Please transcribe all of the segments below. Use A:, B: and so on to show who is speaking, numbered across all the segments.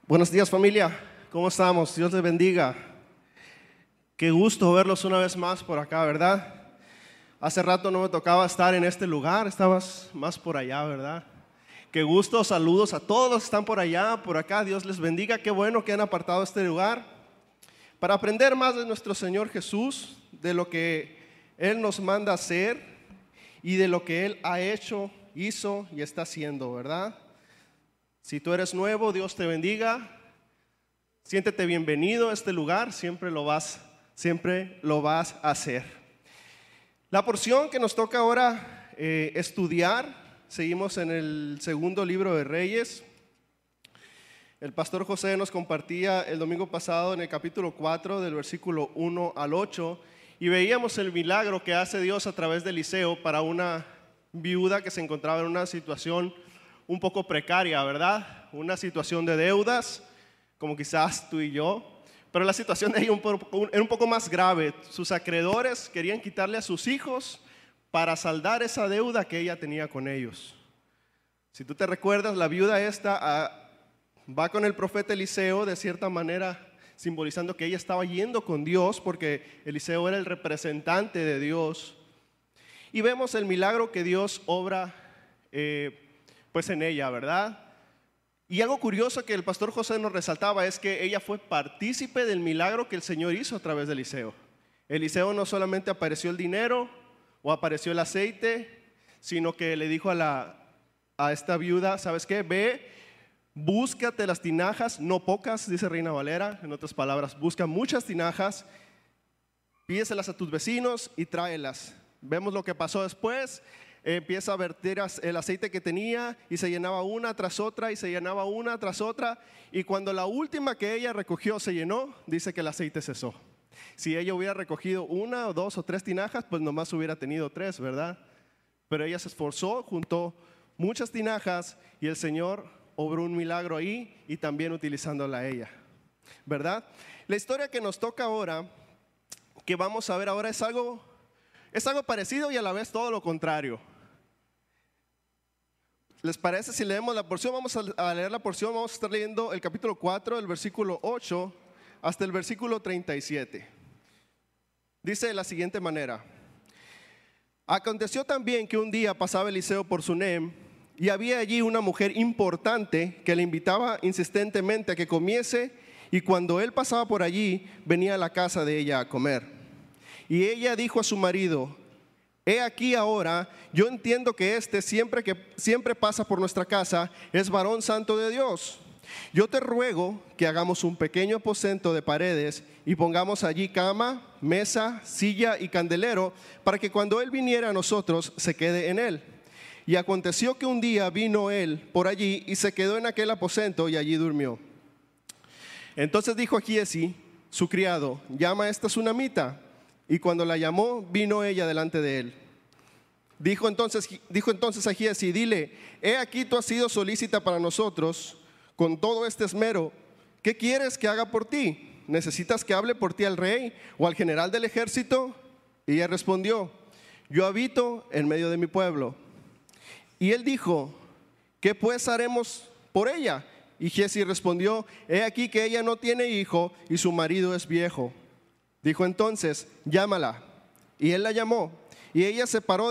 A: Buenos días, familia, ¿cómo estamos? Dios les bendiga. Qué gusto verlos una vez más por acá, ¿verdad? Hace rato no me tocaba estar en este lugar, estabas más por allá, ¿verdad? Qué gusto, saludos a todos los que están por allá, por acá, Dios les bendiga. Qué bueno que han apartado este lugar para aprender más de nuestro Señor Jesús, de lo que Él nos manda hacer y de lo que Él ha hecho, hizo y está haciendo, ¿verdad? Si tú eres nuevo, Dios te bendiga. Siéntete bienvenido a este lugar, siempre lo vas a hacer. La porción que nos toca ahora estudiar, seguimos en el segundo libro de Reyes. El pastor José nos compartía el domingo pasado en el capítulo 4 del versículo 1 al 8 y veíamos el milagro que hace Dios a través de Eliseo para una viuda que se encontraba en una situación un poco precaria, ¿verdad? Una situación de deudas, como quizás tú y yo, pero la situación de ella era un poco más grave. Sus acreedores querían quitarle a sus hijos para saldar esa deuda que ella tenía con ellos. Si tú te recuerdas, la viuda esta va con el profeta Eliseo, de cierta manera simbolizando que ella estaba yendo con Dios, porque Eliseo era el representante de Dios. Y vemos el milagro que Dios obra pues en ella, ¿verdad? Y algo curioso que el pastor José nos resaltaba es que ella fue partícipe del milagro que el Señor hizo a través de Eliseo. Eliseo no solamente apareció el dinero o apareció el aceite, sino que le dijo a esta viuda, ¿sabes qué? Ve, búscate las tinajas, no pocas, dice Reina Valera, en otras palabras, busca muchas tinajas, pídeselas a tus vecinos y tráelas. Vemos lo que pasó después. Empieza a verter el aceite que tenía y se llenaba una tras otra y se llenaba una tras otra, y cuando la última que ella recogió se llenó, dice que el aceite cesó. Si ella hubiera recogido una o dos o tres tinajas, pues nomás hubiera tenido tres, ¿verdad? Pero ella se esforzó, juntó muchas tinajas y el Señor obró un milagro ahí y también utilizándola a ella, ¿verdad? La historia que nos toca ahora, que vamos a ver ahora, es algo parecido y a la vez todo lo contrario. ¿Les parece si leemos la porción? Vamos a leer la porción. Vamos a estar leyendo el capítulo 4, del versículo 8 hasta el versículo 37. Dice de la siguiente manera: Aconteció también que un día pasaba Eliseo por Sunem, y había allí una mujer importante que le invitaba insistentemente a que comiese, y cuando él pasaba por allí, venía a la casa de ella a comer. Y ella dijo a su marido: He aquí ahora, yo entiendo que siempre pasa por nuestra casa es varón santo de Dios. Yo te ruego que hagamos un pequeño aposento de paredes y pongamos allí cama, mesa, silla y candelero, para que cuando él viniera a nosotros se quede en él. Y aconteció que un día vino él por allí y se quedó en aquel aposento y allí durmió. Entonces dijo a Giezi, su criado: llama a esta sunamita. Y cuando la llamó, vino ella delante de él. Dijo entonces a Giezi: dile, he aquí tú has sido solícita para nosotros con todo este esmero. ¿Qué quieres que haga por ti? ¿Necesitas que hable por ti al rey o al general del ejército? Y ella respondió: yo habito en medio de mi pueblo. Y él dijo: ¿qué pues haremos por ella? Y Giezi respondió: he aquí que ella no tiene hijo y su marido es viejo. Dijo entonces: llámala. Y él la llamó, y ella se paró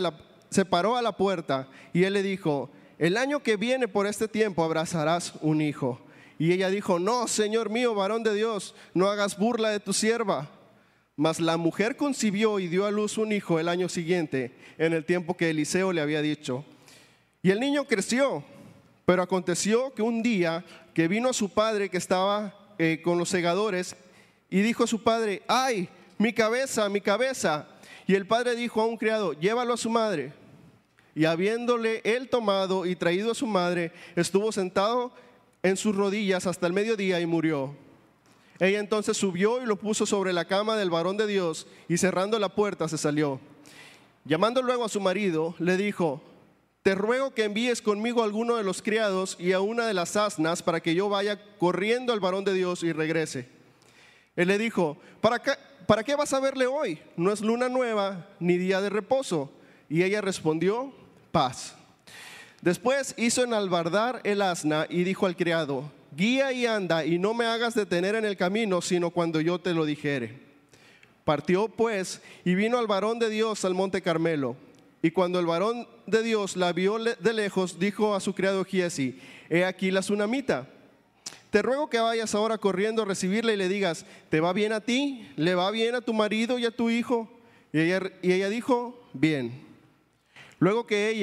A: a la puerta, y él le dijo: el año que viene por este tiempo abrazarás un hijo. Y ella dijo: no, Señor mío, varón de Dios, no hagas burla de tu sierva. Mas la mujer concibió y dio a luz un hijo el año siguiente, en el tiempo que Eliseo le había dicho. Y el niño creció, pero aconteció que un día que vino a su padre, que estaba con los segadores, y dijo a su padre: ¡ay, mi cabeza, mi cabeza! Y el padre dijo a un criado: llévalo a su madre. Y habiéndole él tomado y traído a su madre, estuvo sentado en sus rodillas hasta el mediodía y murió. Ella entonces subió y lo puso sobre la cama del varón de Dios, y cerrando la puerta se salió. Llamando luego a su marido, le dijo: te ruego que envíes conmigo a alguno de los criados y a una de las asnas, para que yo vaya corriendo al varón de Dios y regrese. Él le dijo: ¿para qué vas a verle hoy? No es luna nueva ni día de reposo. Y ella respondió: paz. Después hizo enalbardar el asna y dijo al criado: guía y anda, y no me hagas detener en el camino, sino cuando yo te lo dijere. Partió pues y vino al varón de Dios al monte Carmelo. Y cuando el varón de Dios la vio de lejos, dijo a su criado Giezi: he aquí la sunamita. Te ruego que vayas ahora corriendo a recibirla y le digas: ¿te va bien a ti? ¿Le va bien a tu marido y a tu hijo? Y ella dijo: bien. Luego que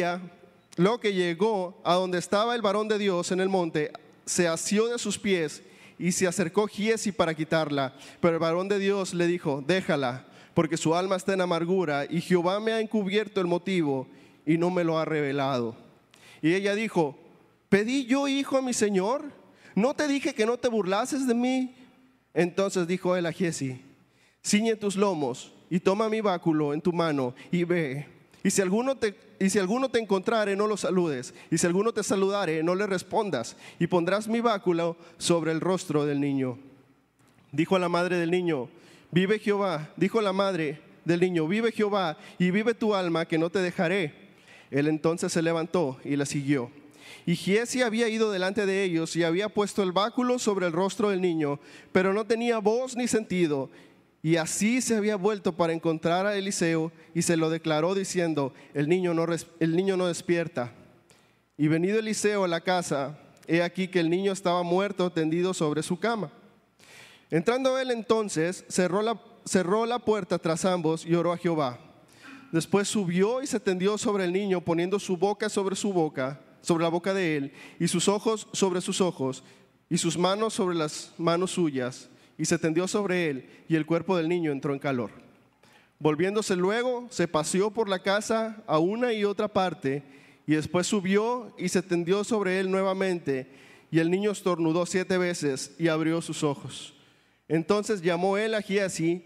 A: llegó a donde estaba el varón de Dios en el monte, se asió de sus pies y se acercó Giezi para quitarla. Pero el varón de Dios le dijo: déjala, porque su alma está en amargura, y Jehová me ha encubierto el motivo y no me lo ha revelado. Y ella dijo: ¿pedí yo hijo a mi señor? ¿No te dije que no te burlases de mí? Entonces dijo él a Giezi: ciñe tus lomos y toma mi báculo en tu mano y ve. Y si alguno te encontrare, no lo saludes. Y si alguno te saludare, no le respondas. Y pondrás mi báculo sobre el rostro del niño. Dijo la madre del niño: vive Jehová. Dijo la madre del niño: vive Jehová y vive tu alma, que no te dejaré. Él entonces se levantó y la siguió. Y Giezi había ido delante de ellos y había puesto el báculo sobre el rostro del niño, pero no tenía voz ni sentido. Y así se había vuelto para encontrar a Eliseo y se lo declaró diciendo: el niño no despierta. Y venido Eliseo a la casa, he aquí que el niño estaba muerto, tendido sobre su cama. Entrando él entonces, cerró la puerta tras ambos y oró a Jehová. Después subió y se tendió sobre el niño, poniendo su boca sobre la boca de él, y sus ojos sobre sus ojos, y sus manos sobre las manos suyas, y se tendió sobre él, y el cuerpo del niño entró en calor. Volviéndose luego, se paseó por la casa a una y otra parte, y después subió y se tendió sobre él nuevamente, y el niño estornudó 7 veces y abrió sus ojos. Entonces llamó él a Giezi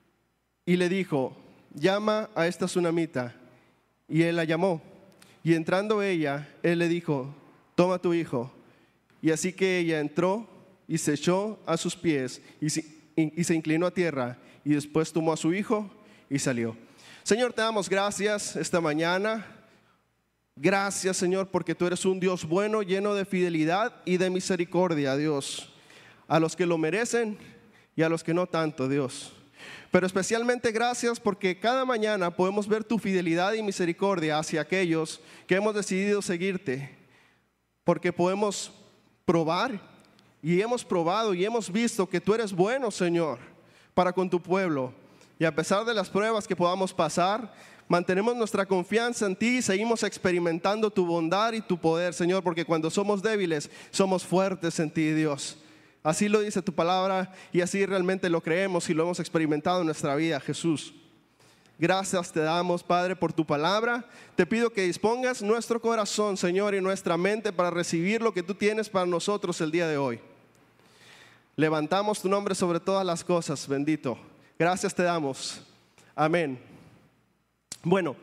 A: y le dijo: llama a esta sunamita. Y él la llamó. Y entrando ella, él le dijo: toma tu hijo. Y así que ella entró y se echó a sus pies y se inclinó a tierra, y después tomó a su hijo y salió. Señor, te damos gracias esta mañana. Gracias, Señor, porque tú eres un Dios bueno, lleno de fidelidad y de misericordia, Dios, a los que lo merecen y a los que no tanto, Dios. Pero especialmente gracias porque cada mañana podemos ver tu fidelidad y misericordia hacia aquellos que hemos decidido seguirte, porque podemos probar y hemos probado y hemos visto que tú eres bueno, Señor, para con tu pueblo. Y a pesar de las pruebas que podamos pasar, mantenemos nuestra confianza en ti y seguimos experimentando tu bondad y tu poder, Señor, porque cuando somos débiles, somos fuertes en ti, Dios. Así lo dice tu palabra y así realmente lo creemos y lo hemos experimentado en nuestra vida, Jesús. Gracias te damos, Padre, por tu palabra. Te pido que dispongas nuestro corazón, Señor, y nuestra mente para recibir lo que tú tienes para nosotros el día de hoy. Levantamos tu nombre sobre todas las cosas, bendito. Gracias te damos. Amén. Bueno,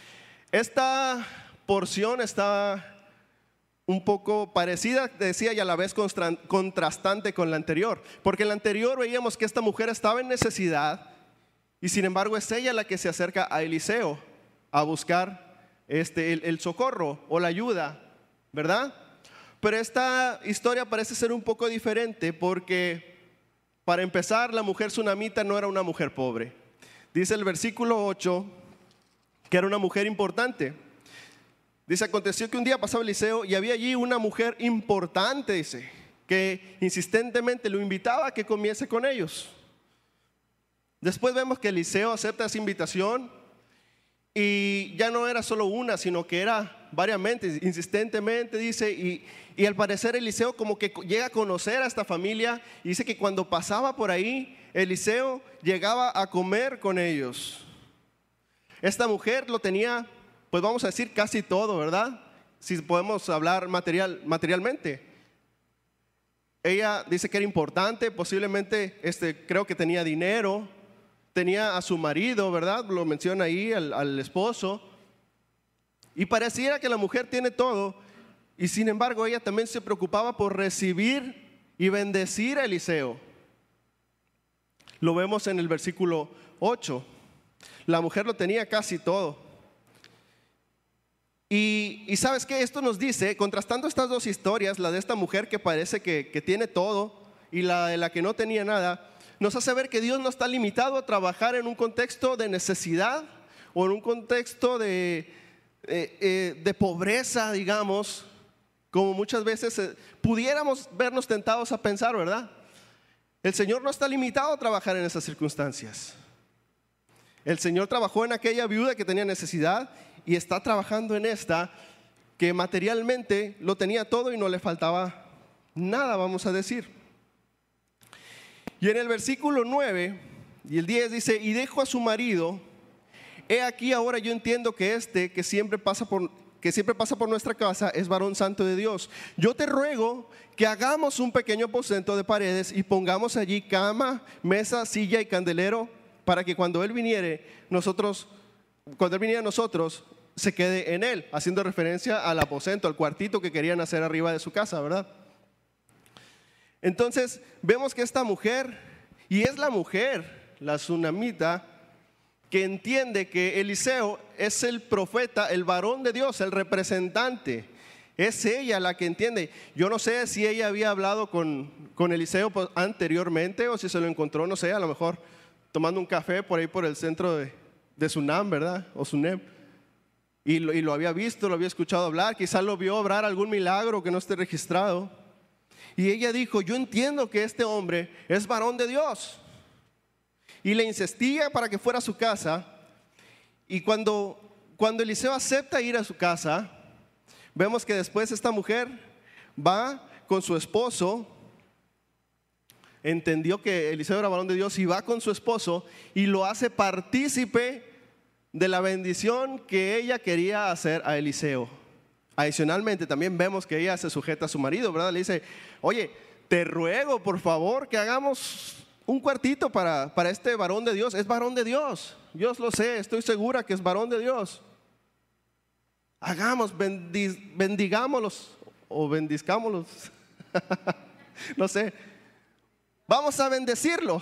A: esta porción está un poco parecida, decía, y a la vez contrastante con la anterior, porque en la anterior veíamos que esta mujer estaba en necesidad y sin embargo es ella la que se acerca a Eliseo a buscar el socorro o la ayuda, ¿verdad? Pero esta historia parece ser un poco diferente porque, para empezar, la mujer sunamita no era una mujer pobre. Dice el versículo 8 que era una mujer importante. Dice: aconteció que un día pasaba Eliseo y había allí una mujer importante, dice, que insistentemente lo invitaba a que comiese con ellos. Después vemos que Eliseo acepta esa invitación y ya no era solo una, sino que era variamente, insistentemente, dice, y al parecer Eliseo como que llega a conocer a esta familia y dice que cuando pasaba por ahí, Eliseo llegaba a comer con ellos. Esta mujer lo tenía, pues vamos a decir, casi todo, ¿verdad? Si podemos hablar materialmente. Ella dice que era importante, posiblemente creo que tenía dinero, tenía a su marido, ¿verdad? Lo menciona ahí, al esposo. Y pareciera que la mujer tiene todo, y sin embargo ella también se preocupaba por recibir y bendecir a Eliseo. Lo vemos en el versículo 8. La mujer lo tenía casi todo. Y ¿sabes qué? Esto nos dice, contrastando estas dos historias, la de esta mujer que parece que tiene todo y la de la que no tenía nada, nos hace ver que Dios no está limitado a trabajar en un contexto de necesidad o en un contexto de pobreza, digamos, como muchas veces pudiéramos vernos tentados a pensar, ¿verdad? El Señor no está limitado a trabajar en esas circunstancias. El Señor trabajó en aquella viuda que tenía necesidad y está trabajando en esta que materialmente lo tenía todo y no le faltaba nada, vamos a decir. Y en el versículo 9 y el 10 dice: y dejó a su marido. He aquí ahora yo entiendo que que siempre pasa por nuestra casa es varón santo de Dios. Yo te ruego que hagamos un pequeño aposento de paredes y pongamos allí cama, mesa, silla y candelero, para que cuando él viniere a nosotros, se quede en él, haciendo referencia al aposento, al cuartito que querían hacer arriba de su casa, ¿verdad? Entonces vemos que esta mujer, y es la mujer, la tsunamita, que entiende que Eliseo es el profeta, el varón de Dios, el representante. Es ella la que entiende. Yo no sé si ella había hablado con Eliseo anteriormente o si se lo encontró, no sé, a lo mejor tomando un café por ahí por el centro de Sunam, ¿verdad? O Sunem. Y lo había visto, lo había escuchado hablar, quizás lo vio obrar algún milagro que no esté registrado. Y ella dijo: yo entiendo que este hombre es varón de Dios. Y le insistía para que fuera a su casa. Y cuando Eliseo acepta ir a su casa, vemos que después esta mujer va con su esposo. Entendió que Eliseo era varón de Dios y va con su esposo y lo hace partícipe de la bendición que ella quería hacer a Eliseo. Adicionalmente también vemos que ella se sujeta a su marido, ¿verdad? Le dice: oye, te ruego por favor que hagamos un cuartito para este varón de Dios. Es varón de Dios, yo lo sé, estoy segura que es varón de Dios. Hagamos, bendigámoslos o bendizcámoslos. No sé. Vamos a bendecirlo.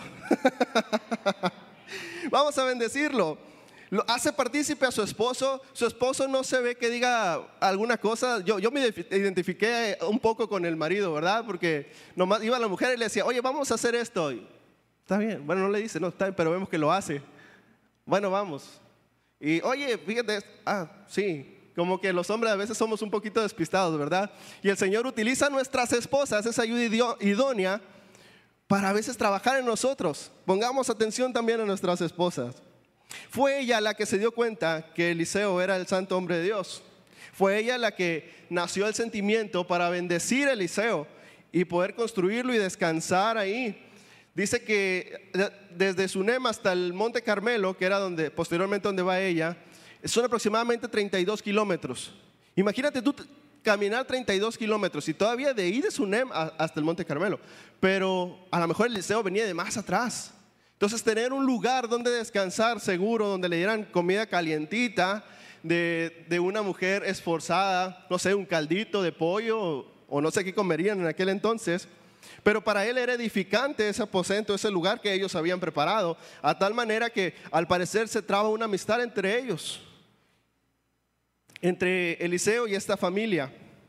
A: Vamos a bendecirlo. Lo hace partícipe a su esposo. Su esposo no se ve que diga alguna cosa. Yo me identifiqué un poco con el marido, ¿verdad? Porque nomás iba la mujer y le decía: oye, vamos a hacer esto. Y, está bien. Bueno, no le dice, no, está bien, pero vemos que lo hace. Bueno, vamos. Y oye, fíjate, sí. Como que los hombres a veces somos un poquito despistados, ¿verdad? Y el Señor utiliza a nuestras esposas, esa ayuda idónea, para a veces trabajar en nosotros. Pongamos atención también a nuestras esposas. Fue ella la que se dio cuenta que Eliseo era el santo hombre de Dios. Fue ella la que nació el sentimiento para bendecir a Eliseo y poder construirlo y descansar ahí. Dice que desde Sunem hasta el Monte Carmelo, que era posteriormente donde va ella, son aproximadamente 32 kilómetros. Imagínate tú caminar 32 kilómetros y todavía de ir de Sunem hasta el Monte Carmelo. Pero a lo mejor Eliseo venía de más atrás. Entonces tener un lugar donde descansar seguro, donde le dieran comida calientita de una mujer esforzada, no sé, un caldito de pollo o no sé qué comerían en aquel entonces. Pero para él era edificante ese aposento, ese lugar que ellos habían preparado, a tal manera que al parecer se traba una amistad entre ellos, entre Eliseo y esta familia.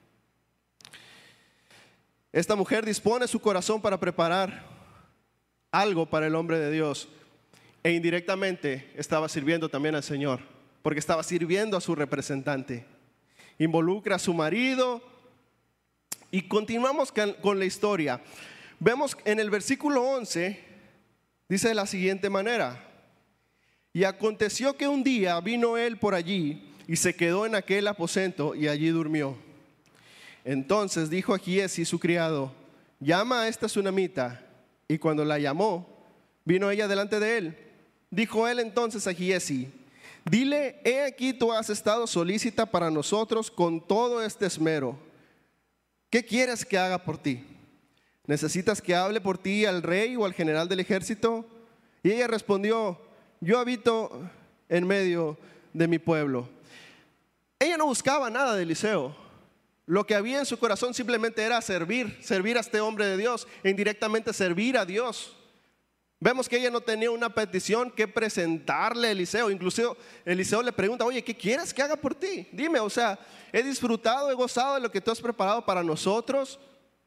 A: Esta mujer dispone su corazón para preparar algo para el hombre de Dios, e indirectamente estaba sirviendo también al Señor, porque estaba sirviendo a su representante. Involucra a su marido y continuamos con la historia. Vemos en el versículo 11, dice de la siguiente manera: y aconteció que un día vino él por allí y se quedó en aquel aposento y allí durmió. Entonces dijo a Giesi su criado: llama a esta tsunamita. Y cuando la llamó, vino ella delante de él. Dijo él entonces a Giesi: dile, he aquí tú has estado solícita para nosotros con todo este esmero. ¿Qué quieres que haga por ti? ¿Necesitas que hable por ti al rey o al general del ejército? Y ella respondió: yo habito en medio de mi pueblo. Ella no buscaba nada de Eliseo. Lo que había en su corazón simplemente era servir a este hombre de Dios e indirectamente servir a Dios. Vemos que ella no tenía una petición que presentarle a Eliseo. Incluso Eliseo le pregunta, oye, ¿qué quieres que haga por ti? Dime, o sea, he disfrutado, he gozado de lo que tú has preparado para nosotros.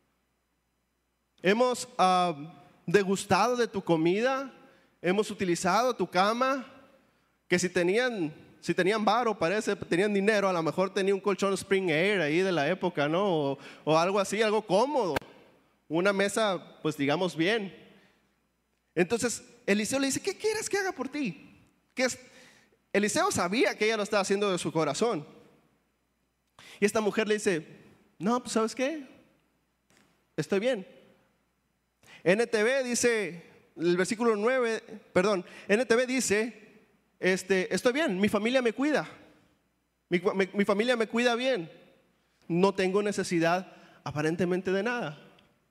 A: Hemos degustado de tu comida, hemos utilizado tu cama, que si tenían varo, parece, tenían dinero, a lo mejor tenía un colchón Spring Air ahí de la época, ¿no? O algo así, algo cómodo, una mesa, pues digamos bien. Entonces Eliseo le dice, ¿qué quieres que haga por ti? Eliseo sabía que ella lo estaba haciendo de su corazón. Y esta mujer le dice, no, pues ¿sabes qué? Estoy bien. NTV dice, el versículo 9, perdón, NTV dice, estoy bien, mi familia me cuida, mi familia me cuida bien, no tengo necesidad aparentemente de nada.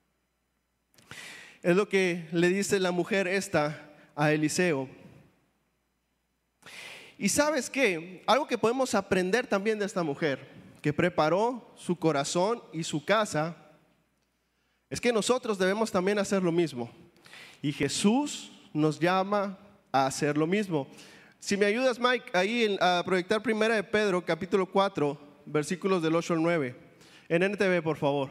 A: Es lo que le dice la mujer esta a Eliseo. Y ¿sabes qué? Algo que podemos aprender también de esta mujer, que preparó su corazón y su casa, es que nosotros debemos también hacer lo mismo. Y Jesús nos llama a hacer lo mismo. Si me ayudas, Mike, ahí a proyectar 1 de Pedro, capítulo 4, versículos del 8 al 9. En NTV, por favor.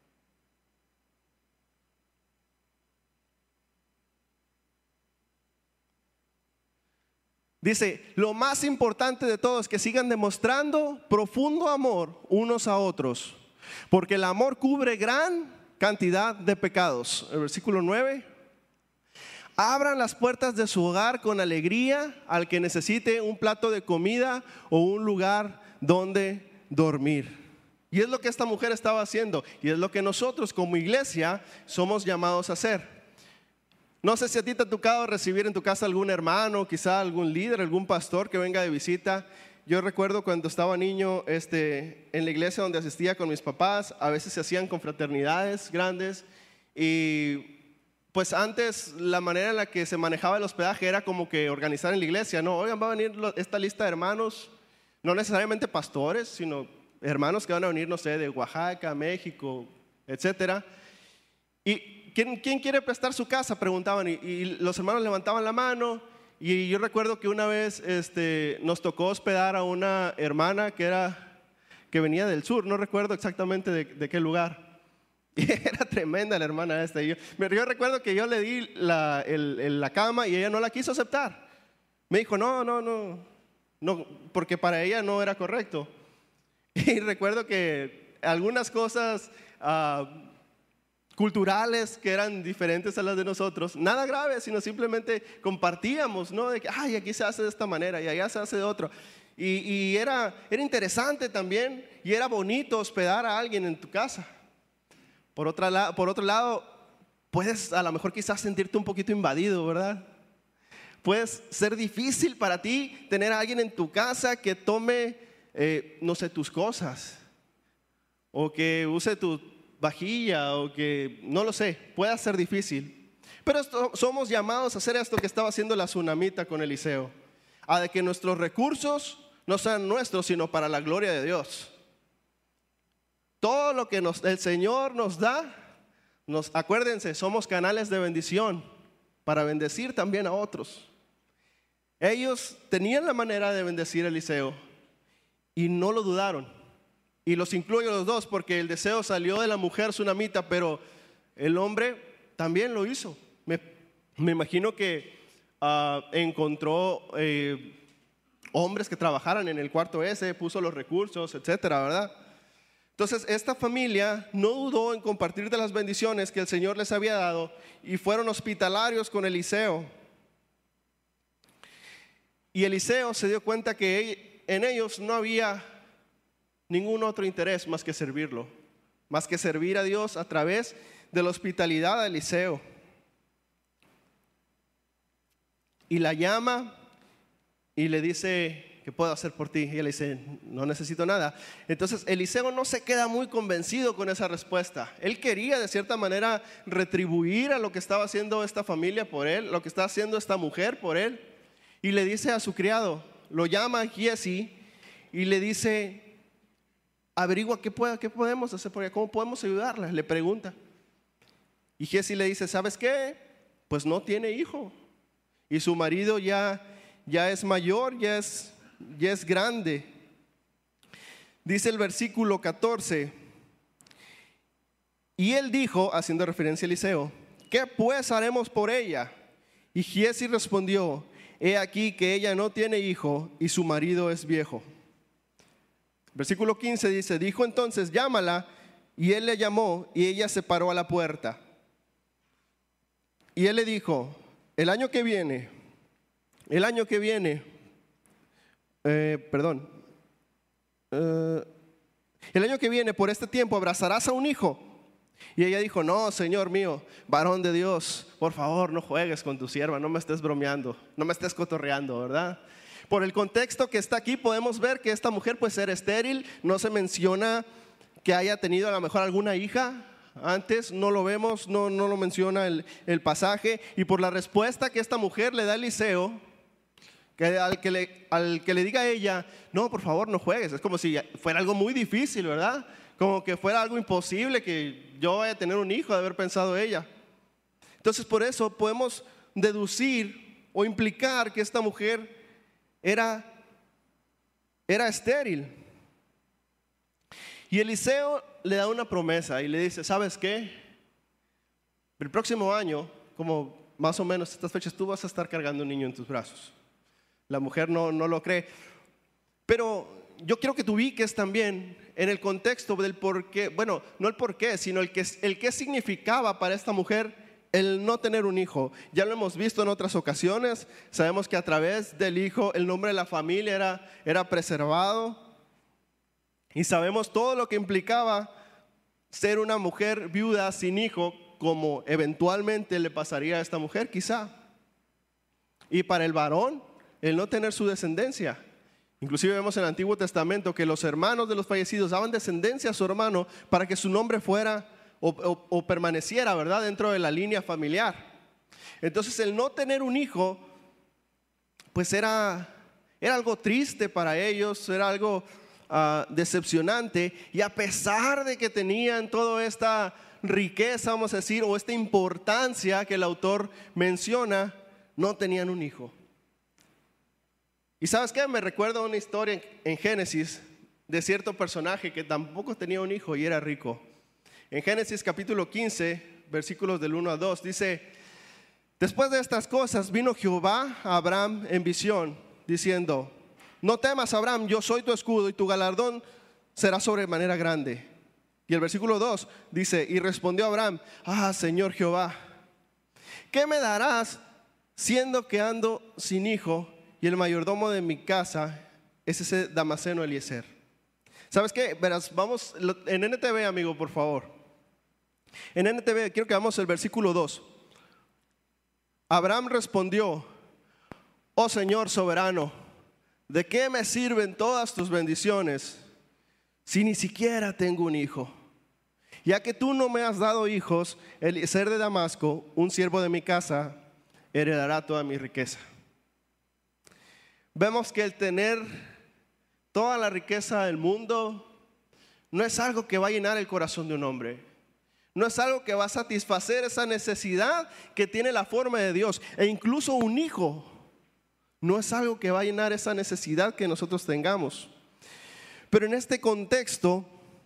A: Dice, lo más importante de todo es que sigan demostrando profundo amor unos a otros, porque el amor cubre gran cantidad de pecados. El versículo 9. Abran las puertas de su hogar con alegría al que necesite un plato de comida o un lugar donde dormir. Y es lo que esta mujer estaba haciendo, y es lo que nosotros como iglesia somos llamados a hacer. No sé si a ti te ha tocado recibir en tu casa algún hermano, quizá algún líder, algún pastor que venga de visita. Yo recuerdo cuando estaba niño en la iglesia donde asistía con mis papás, a veces se hacían confraternidades grandes, y pues antes la manera en la que se manejaba el hospedaje era como que organizar en la iglesia, ¿no? Oigan, va a venir esta lista de hermanos, no necesariamente pastores, sino hermanos que van a venir, no sé, de Oaxaca, México, etcétera. Y ¿quién quiere prestar su casa? Preguntaban, y los hermanos levantaban la mano. Y yo recuerdo que una vez nos tocó hospedar a una hermana que venía del sur, no recuerdo exactamente de qué lugar. Y era tremenda la hermana esta. Yo recuerdo que yo le di la cama y ella no la quiso aceptar. Me dijo, no, porque para ella no era correcto. Y recuerdo que algunas cosas culturales que eran diferentes a las de nosotros, nada grave, sino simplemente compartíamos, ¿no? De que, ay, aquí se hace de esta manera y allá se hace de otro. Y era interesante también, y era bonito hospedar a alguien en tu casa. Por otro lado, puedes a lo mejor quizás sentirte un poquito invadido, ¿verdad? Puedes ser difícil para ti tener a alguien en tu casa que tome, no sé, tus cosas, o que use tu vajilla, o que, no lo sé, pueda ser difícil. Pero somos llamados a hacer esto que estaba haciendo la tsunamita con Eliseo, a de que nuestros recursos no sean nuestros, sino para la gloria de Dios. Todo lo que el Señor nos da, acuérdense, somos canales de bendición para bendecir también a otros. Ellos tenían la manera de bendecir a Eliseo y no lo dudaron. Y los incluyo a los dos porque el deseo salió de la mujer tsunamita, pero el hombre también lo hizo. Me imagino que encontró hombres que trabajaran en el cuarto ese, puso los recursos, etcétera, ¿verdad? Entonces esta familia no dudó en compartir de las bendiciones que el Señor les había dado y fueron hospitalarios con Eliseo. Y Eliseo se dio cuenta que en ellos no había ningún otro interés más que servirlo, más que servir a Dios a través de la hospitalidad de Eliseo. Y la llama y le dice, ¿qué puedo hacer por ti? Y él dice, no necesito nada. Entonces Eliseo no se queda muy convencido con esa respuesta. Él quería de cierta manera retribuir a lo que estaba haciendo esta familia por él, lo que está haciendo esta mujer por él. Y le dice a su criado, lo llama Giesi y le dice, averigua qué podemos hacer por ella, cómo podemos ayudarla, le pregunta. Y Giesi le dice, ¿sabes qué? pues no tiene hijo. Y su marido ya es mayor, ya es grande. Dice el versículo 14, y él dijo, haciendo referencia a Eliseo, ¿qué pues haremos por ella? Y Giezi respondió, he aquí que ella no tiene hijo y su marido es viejo. Versículo 15 dice, dijo entonces, llámala, y él le llamó y ella se paró a la puerta. Y él le dijo, el año que viene, por este tiempo abrazarás a un hijo. Y ella dijo, no, Señor mío, varón de Dios, por favor no juegues con tu sierva, no me estés bromeando, no me estés cotorreando, ¿verdad? Por el contexto que está aquí podemos ver que esta mujer pues era estéril, no se menciona que haya tenido a lo mejor alguna hija antes, no lo vemos, no lo menciona el pasaje. Y por la respuesta que esta mujer le da a Eliseo, que al que le diga a ella, no, por favor no juegues, es como si fuera algo muy difícil, ¿verdad? Como que fuera algo imposible que yo vaya a tener un hijo, de haber pensado ella. Entonces por eso podemos deducir o implicar que esta mujer era estéril. Y Eliseo le da una promesa y le dice, ¿sabes qué? El próximo año, como más o menos estas fechas, tú vas a estar cargando un niño en tus brazos. La mujer no lo cree. Pero yo quiero que tú ubiques también en el contexto del por qué, bueno, no el por qué, sino el qué significaba para esta mujer el no tener un hijo. Ya lo hemos visto en otras ocasiones. Sabemos que a través del hijo el nombre de la familia era preservado. Y sabemos todo lo que implicaba ser una mujer viuda sin hijo, como eventualmente le pasaría a esta mujer quizá. Y para el varón, el no tener su descendencia. Inclusive vemos en el Antiguo Testamento que los hermanos de los fallecidos daban descendencia a su hermano para que su nombre fuera o permaneciera, ¿verdad?, dentro de la línea familiar. Entonces el no tener un hijo pues era algo triste para ellos, era algo decepcionante. Y a pesar de que tenían toda esta riqueza, vamos a decir, o esta importancia que el autor menciona, no tenían un hijo. Y ¿sabes qué? Me recuerda una historia en Génesis de cierto personaje que tampoco tenía un hijo y era rico. En Génesis capítulo 15, versículos del 1 al 2, dice: después de estas cosas vino Jehová a Abraham en visión, diciendo: no temas, Abraham, yo soy tu escudo y tu galardón será sobremanera grande. Y el versículo 2 dice: y respondió Abraham: Señor Jehová, ¿qué me darás siendo que ando sin hijo y el mayordomo de mi casa es ese Damaseno Eliezer? ¿Sabes qué? Verás, vamos en NTV, amigo, por favor. En NTV quiero que veamos el versículo 2. Abraham respondió: oh Señor soberano, ¿de qué me sirven todas tus bendiciones si ni siquiera tengo un hijo? Ya que tú no me has dado hijos, Eliezer de Damasco, un siervo de mi casa, heredará toda mi riqueza. Vemos que el tener toda la riqueza del mundo no es algo que va a llenar el corazón de un hombre. No es algo que va a satisfacer esa necesidad que tiene la forma de Dios. E incluso un hijo no es algo que va a llenar esa necesidad que nosotros tengamos. Pero en este contexto,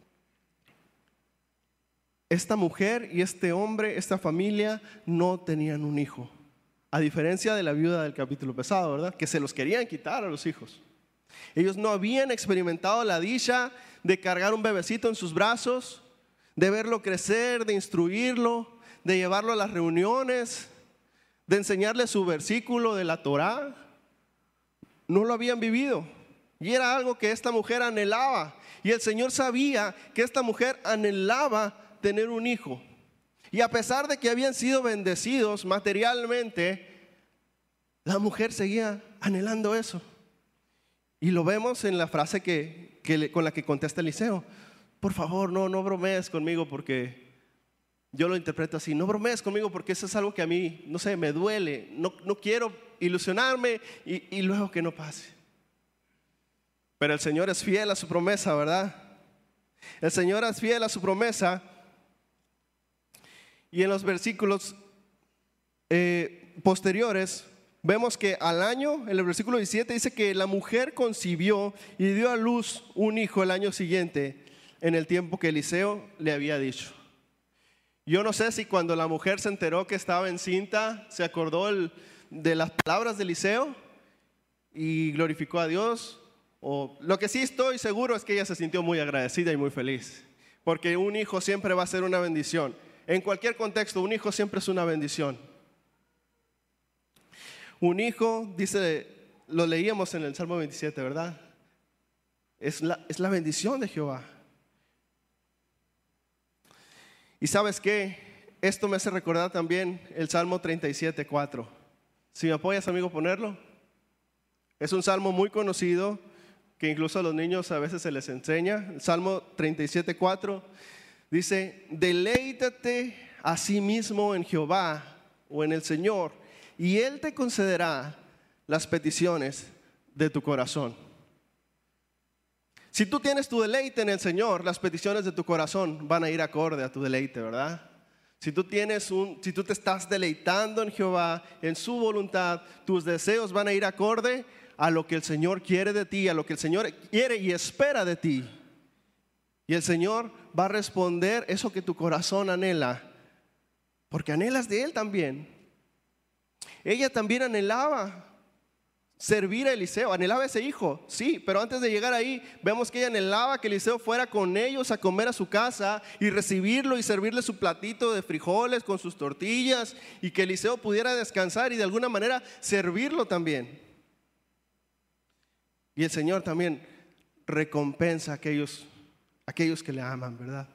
A: esta mujer y este hombre, esta familia, no tenían un hijo. A diferencia de la viuda del capítulo pasado, ¿verdad? Que se los querían quitar a los hijos. Ellos no habían experimentado la dicha de cargar un bebecito en sus brazos, de verlo crecer, de instruirlo, de llevarlo a las reuniones, de enseñarle su versículo de la Torá. No lo habían vivido. Y era algo que esta mujer anhelaba. Y el Señor sabía que esta mujer anhelaba tener un hijo. Y a pesar de que habían sido bendecidos materialmente, la mujer seguía anhelando eso. Y lo vemos en la frase con la que contesta Eliseo: por favor, no bromees conmigo, porque yo lo interpreto así. No bromees conmigo porque eso es algo que a mí, no sé, me duele. No quiero ilusionarme y luego que no pase. Pero el Señor es fiel a su promesa, ¿verdad? El Señor es fiel a su promesa. Y en los versículos posteriores, vemos que al año, en el versículo 17, dice que la mujer concibió y dio a luz un hijo el año siguiente, en el tiempo que Eliseo le había dicho. Yo no sé si cuando la mujer se enteró que estaba encinta, se acordó de las palabras de Eliseo y glorificó a Dios. O lo que sí estoy seguro es que ella se sintió muy agradecida y muy feliz, porque un hijo siempre va a ser una bendición. En cualquier contexto, un hijo siempre es una bendición. Un hijo, dice, lo leíamos en el Salmo 27, ¿verdad? Es la bendición de Jehová. Y ¿sabes qué? Esto me hace recordar también el Salmo 37:4. Si me apoyas, amigo, ponerlo. Es un salmo muy conocido que incluso a los niños a veces se les enseña. El Salmo 37:4 dice: deleítate a sí mismo en Jehová o en el Señor, y Él te concederá las peticiones de tu corazón. Si tú tienes tu deleite en el Señor, las peticiones de tu corazón van a ir acorde a tu deleite, ¿verdad? Si tú te estás deleitando en Jehová, en su voluntad, tus deseos van a ir acorde a lo que el Señor quiere de ti, a lo que el Señor quiere y espera de ti. Y el Señor va a responder eso que tu corazón anhela, porque anhelas de Él también. Ella también anhelaba servir a Eliseo, anhelaba ese hijo, sí, pero antes de llegar ahí, vemos que ella anhelaba que Eliseo fuera con ellos a comer a su casa y recibirlo y servirle su platito de frijoles con sus tortillas, y que Eliseo pudiera descansar y de alguna manera servirlo también. Y el Señor también recompensa a aquellos que le aman, ¿verdad?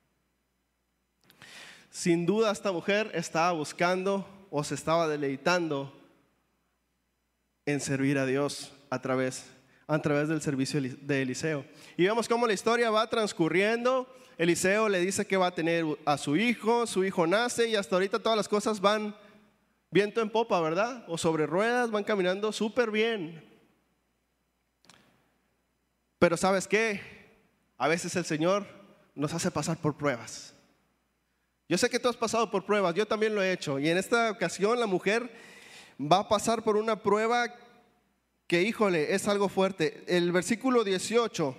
A: Sin duda esta mujer estaba buscando o se estaba deleitando en servir a Dios a través del servicio de Eliseo. Y vemos cómo la historia va transcurriendo. Eliseo le dice que va a tener a su hijo nace, y hasta ahorita todas las cosas van viento en popa, ¿verdad? O sobre ruedas, van caminando súper bien. Pero ¿sabes qué? A veces el Señor nos hace pasar por pruebas. Yo sé que tú has pasado por pruebas, yo también lo he hecho. Y en esta ocasión la mujer va a pasar por una prueba que, híjole, es algo fuerte. El versículo 18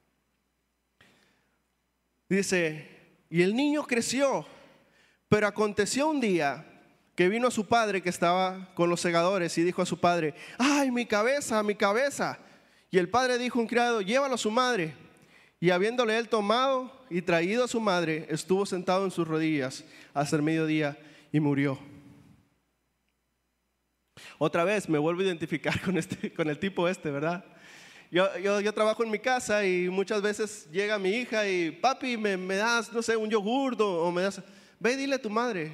A: dice: y el niño creció, pero aconteció un día que vino a su padre, que estaba con los segadores, y dijo a su padre: ¡ay, mi cabeza, mi cabeza! Y el padre dijo a un criado: llévalo a su madre. Y habiéndole él tomado y traído a su madre, estuvo sentado en sus rodillas hasta el mediodía y murió. Otra vez me vuelvo a identificar con el tipo ¿verdad? Yo trabajo en mi casa y muchas veces llega mi hija y: papi, me das, no sé, un yogur, o me das, ve, dile a tu madre.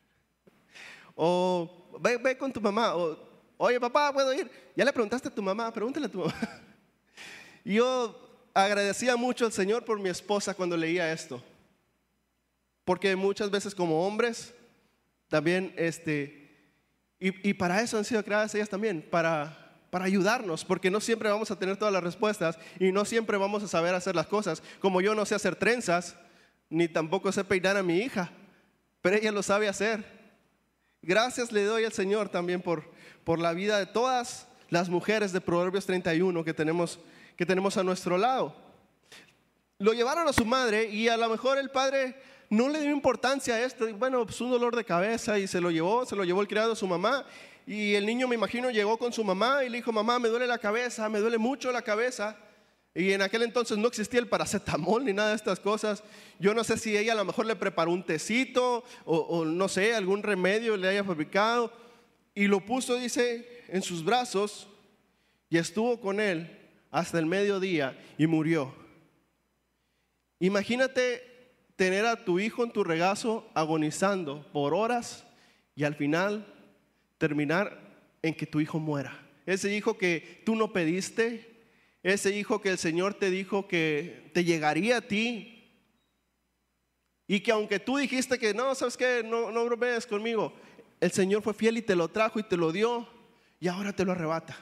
A: O ve con tu mamá. O, oye, papá, ¿puedo ir? Ya le preguntaste a tu mamá, pregúntale a tu mamá. Y yo agradecía mucho al Señor por mi esposa cuando leía esto, porque muchas veces como hombres también y para eso han sido creadas ellas también, para ayudarnos, porque no siempre vamos a tener todas las respuestas y no siempre vamos a saber hacer las cosas. Como yo no sé hacer trenzas, ni tampoco sé peinar a mi hija, pero ella lo sabe hacer. Gracias le doy al Señor también por la vida de todas las mujeres de Proverbios 31 que tenemos a nuestro lado. Lo llevaron a su madre y a lo mejor el padre no le dio importancia a esto. Bueno, pues un dolor de cabeza, y se lo llevó el criado a su mamá. Y el niño, me imagino, llegó con su mamá y le dijo: mamá, me duele la cabeza, me duele mucho la cabeza. Y en aquel entonces no existía el paracetamol ni nada de estas cosas. Yo no sé si ella a lo mejor le preparó un tecito o no sé, algún remedio le haya fabricado, y lo puso, dice, en sus brazos, y estuvo con él hasta el mediodía y murió. Imagínate tener a tu hijo en tu regazo agonizando por horas y al final terminar en que tu hijo muera. Ese hijo que tú no pediste, ese hijo que el Señor te dijo que te llegaría a ti, y que aunque tú dijiste que no, ¿sabes qué? No bromees conmigo, el Señor fue fiel y te lo trajo y te lo dio, y ahora te lo arrebata.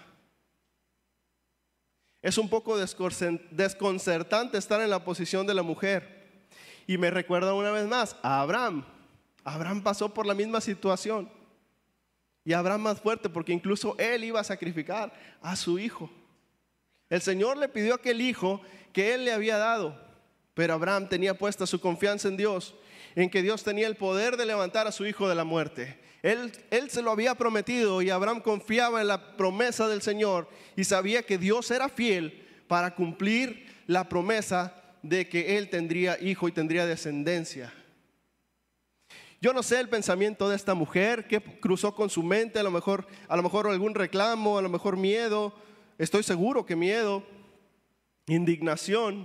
A: Es un poco desconcertante estar en la posición de la mujer. Y me recuerda una vez más a Abraham. Abraham pasó por la misma situación. Y Abraham más fuerte, porque incluso él iba a sacrificar a su hijo. El Señor le pidió aquel hijo que él le había dado, pero Abraham tenía puesta su confianza en Dios, en que Dios tenía el poder de levantar a su hijo de la muerte. Él se lo había prometido y Abraham confiaba en la promesa del Señor y sabía que Dios era fiel para cumplir la promesa de que él tendría hijo y tendría descendencia. Yo no sé el pensamiento de esta mujer, qué cruzó con su mente, a lo mejor algún reclamo, a lo mejor miedo, estoy seguro que miedo, indignación.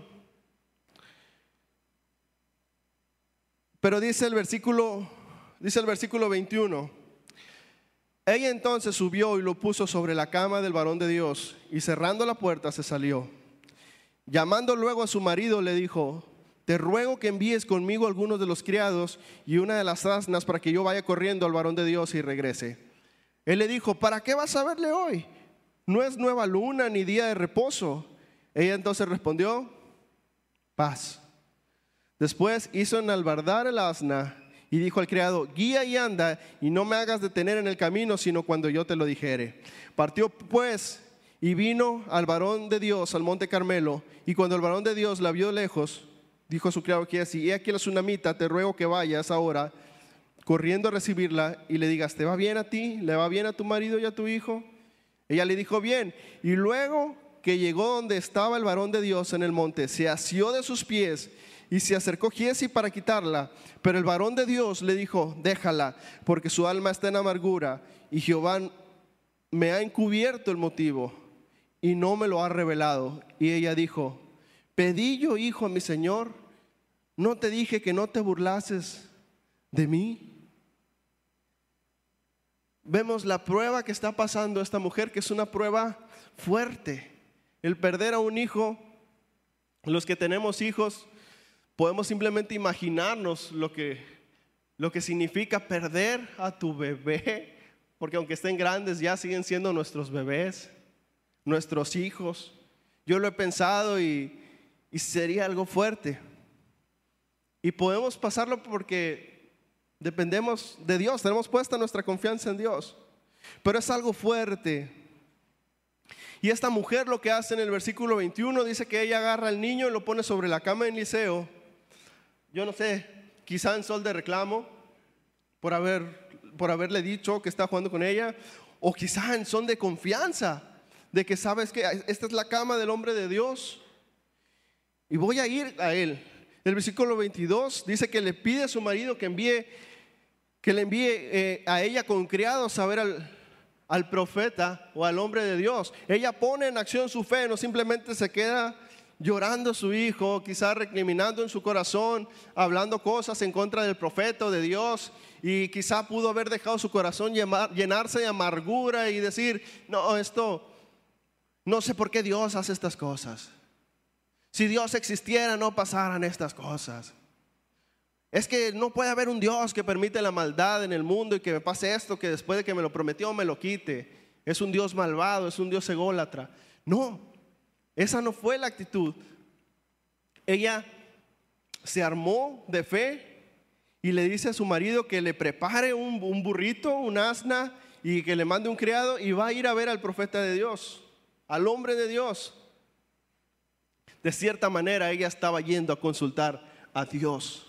A: Pero dice el versículo 21, ella entonces subió y lo puso sobre la cama del varón de Dios y cerrando la puerta se salió. Llamando luego a su marido le dijo: te ruego que envíes conmigo algunos de los criados y una de las asnas para que yo vaya corriendo al varón de Dios y regrese. Él le dijo: ¿para qué vas a verle hoy? No es nueva luna ni día de reposo. Ella entonces respondió: paz. Después hizo enalbardar el asna y dijo al criado: guía y anda, y no me hagas detener en el camino, sino cuando yo te lo dijere. Partió pues y vino al varón de Dios al monte Carmelo, y cuando el varón de Dios la vio lejos, dijo a su criado Giezi: he aquí la sunamita, te ruego que vayas ahora corriendo a recibirla y le digas: ¿te va bien a ti? ¿Le va bien a tu marido y a tu hijo? Ella le dijo: bien. Y luego que llegó donde estaba el varón de Dios en el monte, se asió de sus pies y se acercó Giezi para quitarla. Pero el varón de Dios le dijo: déjala, porque su alma está en amargura y Jehová me ha encubierto el motivo y no me lo ha revelado. Y ella dijo: pedí yo hijo a mi señor, ¿no te dije que no te burlases de mí? Vemos la prueba que está pasando esta mujer, que es una prueba fuerte. El perder a un hijo, los que tenemos hijos, podemos simplemente imaginarnos lo que significa perder a tu bebé, porque aunque estén grandes ya siguen siendo nuestros bebés, nuestros hijos. Yo lo he pensado y sería algo fuerte. Y podemos pasarlo porque dependemos de Dios, tenemos puesta nuestra confianza en Dios. Pero es algo fuerte. Y esta mujer lo que hace en el versículo 21, dice que ella agarra al niño y lo pone sobre la cama de Eliseo. Yo no sé, quizá en sol de reclamo por haberle dicho que está jugando con ella, o quizá en son de confianza, de que sabes que esta es la cama del hombre de Dios y voy a ir a él. El versículo 22 dice que le pide a su marido que le envíe a ella con criados a ver al profeta o al hombre de Dios. Ella pone en acción su fe, no simplemente se queda llorando a su hijo, quizás recriminando en su corazón, hablando cosas en contra del profeta o de Dios, y quizá pudo haber dejado su corazón llenarse de amargura y decir: no sé por qué Dios hace estas cosas. Si Dios existiera no pasaran estas cosas. Es que no puede haber un Dios que permite la maldad en el mundo y que me pase esto, que después de que me lo prometió me lo quite. Es un Dios malvado, es un Dios ególatra. No, esa no fue la actitud. Ella se armó de fe y le dice a su marido que le prepare un burrito, un asna, y que le mande un criado, y va a ir a ver al profeta de Dios, al hombre de Dios. De cierta manera ella estaba yendo a consultar a Dios.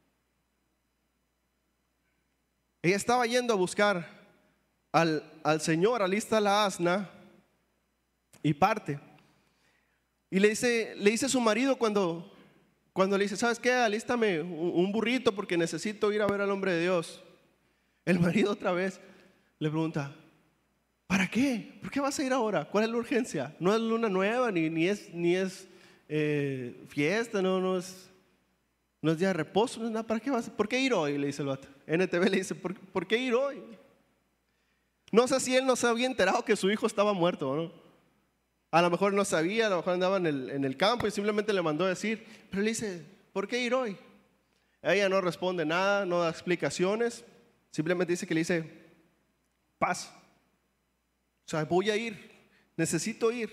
A: Ella estaba yendo a buscar al Señor. Alista la asna y parte. Y le dice a su marido cuando le dice: ¿sabes qué? Alístame un burrito porque necesito ir a ver al hombre de Dios. El marido otra vez le pregunta: ¿para qué? ¿Por qué vas a ir ahora? ¿Cuál es la urgencia? No es luna nueva, ni es fiesta, no es día de reposo, no es nada. ¿Para qué vas? ¿Por qué ir hoy? Le dice el vato. NTV le dice: ¿por qué ir hoy? No sé si él no se había enterado que su hijo estaba muerto, ¿no? A lo mejor no sabía, a lo mejor andaba en el campo y simplemente le mandó a decir. Pero le dice: ¿por qué ir hoy? Ella no responde nada, no da explicaciones. Simplemente dice que le dice: paz. O sea, voy a ir, necesito ir.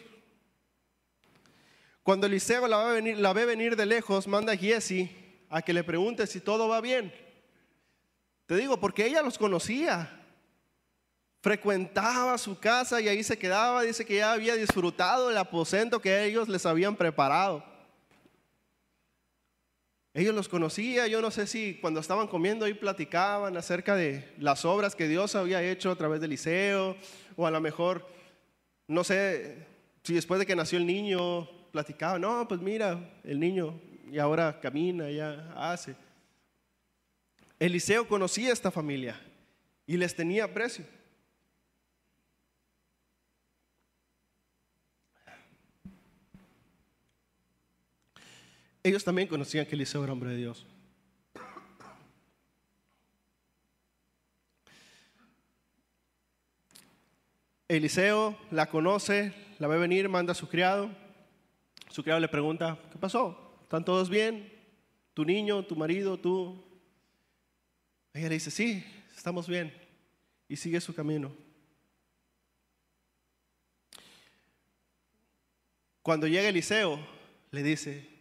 A: Cuando Eliseo la ve venir de lejos, manda a Giezi a que le pregunte si todo va bien. Te digo, porque ella los conocía. frecuentaba su casa y ahí se quedaba. Dice que ya había disfrutado el aposento que ellos les habían preparado. Ellos los conocía. Yo no sé si cuando estaban comiendo ahí platicaban acerca de las obras que Dios había hecho a través de Eliseo, o a lo mejor, no sé, si después de que nació el niño platicaban, no, pues mira, el niño y ahora camina, ya hace. Eliseo conocía a esta familia y les tenía aprecio. Ellos también conocían que Eliseo era hombre de Dios. Eliseo la conoce, la ve venir, manda a su criado. Su criado le pregunta, ¿qué pasó? ¿Están todos bien? ¿Tu niño, tu marido, tú? Ella le dice, sí, estamos bien. Y sigue su camino. Cuando llega Eliseo, le dice,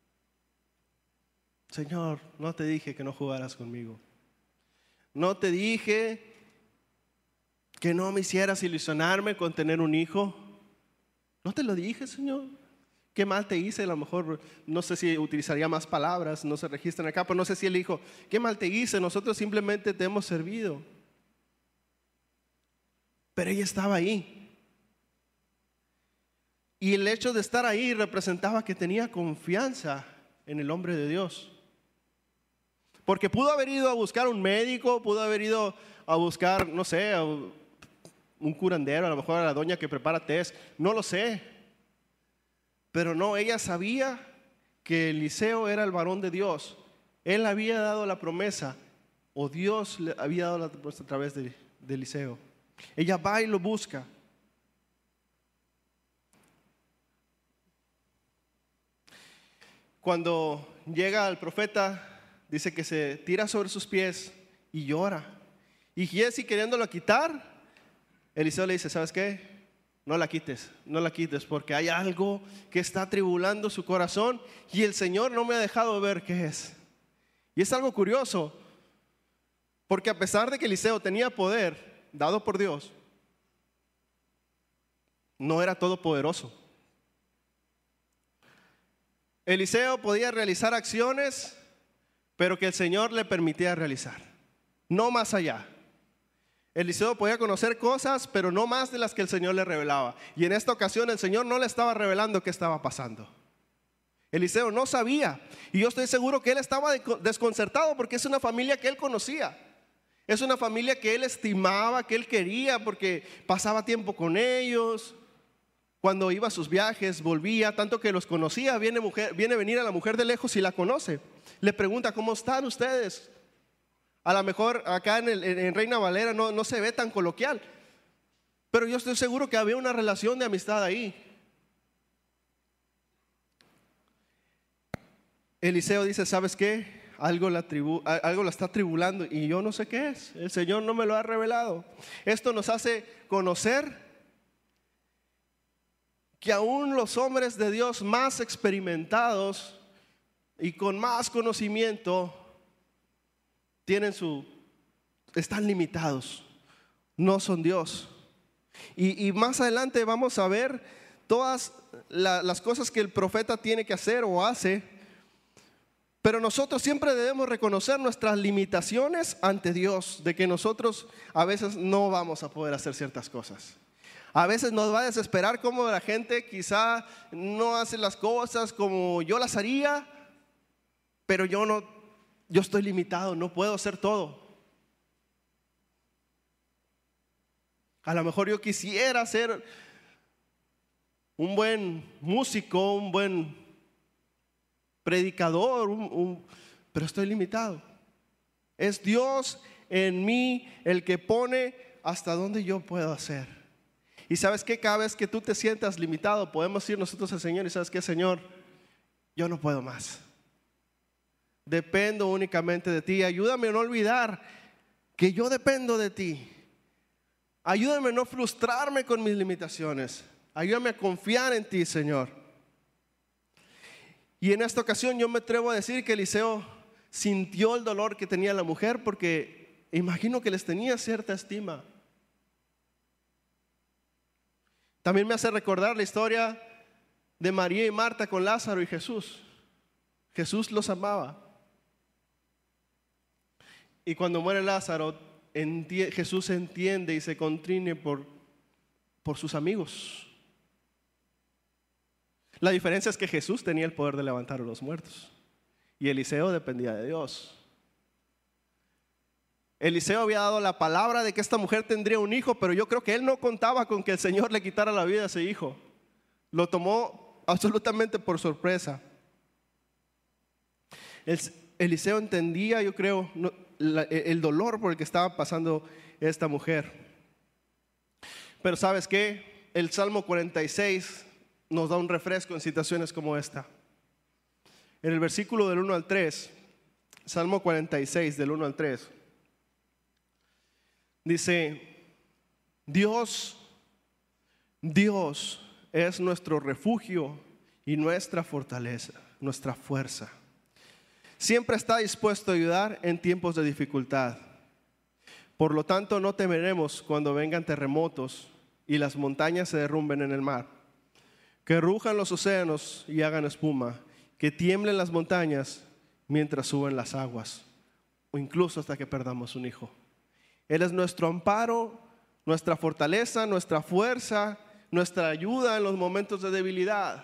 A: Señor, no te dije que no jugaras conmigo. No te dije que no me hicieras ilusionarme con tener un hijo. No te lo dije, Señor. ¿Qué mal te hice? A lo mejor, no sé si utilizaría más palabras, no se registran acá, pero no sé si él dijo, ¿qué mal te hice? Nosotros simplemente te hemos servido. Pero ella estaba ahí. Y el hecho de estar ahí representaba que tenía confianza en el hombre de Dios. Porque pudo haber ido a buscar un médico, pudo haber ido a buscar, no sé, a un curandero, a lo mejor a la doña que prepara test, no lo sé. Pero no, ella sabía que Eliseo era el varón de Dios. Él había dado la promesa, o Dios le había dado la promesa a través de Eliseo. Ella va y lo busca. Cuando llega al profeta, dice que se tira sobre sus pies y llora. Y Giezi queriéndolo quitar, Eliseo le dice, ¿sabes qué? No la quites, no la quites, porque hay algo que está atribulando su corazón y el Señor no me ha dejado ver qué es. Y es algo curioso, porque a pesar de que Eliseo tenía poder dado por Dios, no era todopoderoso. Eliseo podía realizar acciones, pero que el Señor le permitía realizar, no más allá. Eliseo podía conocer cosas, pero no más de las que el Señor le revelaba. Y en esta ocasión el Señor no le estaba revelando qué estaba pasando. Eliseo no sabía, y yo estoy seguro que él estaba desconcertado porque es una familia que él conocía. Es una familia que él estimaba, que él quería, porque pasaba tiempo con ellos. Cuando iba a sus viajes, volvía, tanto que los conocía. Viene a venir a la mujer de lejos y la conoce. Le pregunta, ¿cómo están ustedes? A lo mejor acá en Reina Valera no se ve tan coloquial, pero yo estoy seguro que había una relación de amistad ahí. Eliseo dice, ¿sabes qué? Algo la está atribulando y yo no sé qué es. El Señor no me lo ha revelado. Esto nos hace conocer que aún los hombres de Dios más experimentados y con más conocimiento están limitados, no son Dios. Y más adelante vamos a ver todas las cosas que el profeta tiene que hacer o hace, pero nosotros siempre debemos reconocer nuestras limitaciones ante Dios, de que nosotros a veces no vamos a poder hacer ciertas cosas. A veces nos va a desesperar como la gente quizá no hace las cosas como yo las haría, pero yo estoy limitado, no puedo hacer todo. A lo mejor yo quisiera ser un buen músico, un buen predicador, pero estoy limitado. Es Dios en mí el que pone hasta donde yo puedo hacer. Y sabes que cada vez que tú te sientas limitado, podemos ir nosotros al Señor y sabes que, Señor, yo no puedo más. Dependo únicamente de ti. Ayúdame a no olvidar que yo dependo de ti. Ayúdame a no frustrarme con mis limitaciones. Ayúdame a confiar en ti, Señor. Y en esta ocasión yo me atrevo a decir que Eliseo sintió el dolor que tenía la mujer, porque imagino que les tenía cierta estima. También me hace recordar la historia de María y Marta con Lázaro y Jesús. Jesús los amaba. Y cuando muere Lázaro, Jesús entiende y se contrine por sus amigos. La diferencia es que Jesús tenía el poder de levantar a los muertos y Eliseo dependía de Dios. Eliseo había dado la palabra de que esta mujer tendría un hijo, pero yo creo que él no contaba con que el Señor le quitara la vida a ese hijo. Lo tomó absolutamente por sorpresa. Eliseo entendía, yo creo, el dolor por el que estaba pasando esta mujer. Pero ¿sabes qué? El Salmo 46 nos da un refresco en situaciones como esta. En el versículo del 1 al 3, Salmo 46 del 1 al 3, dice: Dios es nuestro refugio y nuestra fortaleza, nuestra fuerza. Siempre está dispuesto a ayudar en tiempos de dificultad. Por lo tanto, no temeremos cuando vengan terremotos y las montañas se derrumben en el mar. Que rujan los océanos y hagan espuma, que tiemblen las montañas mientras suben las aguas, o incluso hasta que perdamos un hijo. Él es nuestro amparo, nuestra fortaleza, nuestra fuerza, nuestra ayuda en los momentos de debilidad.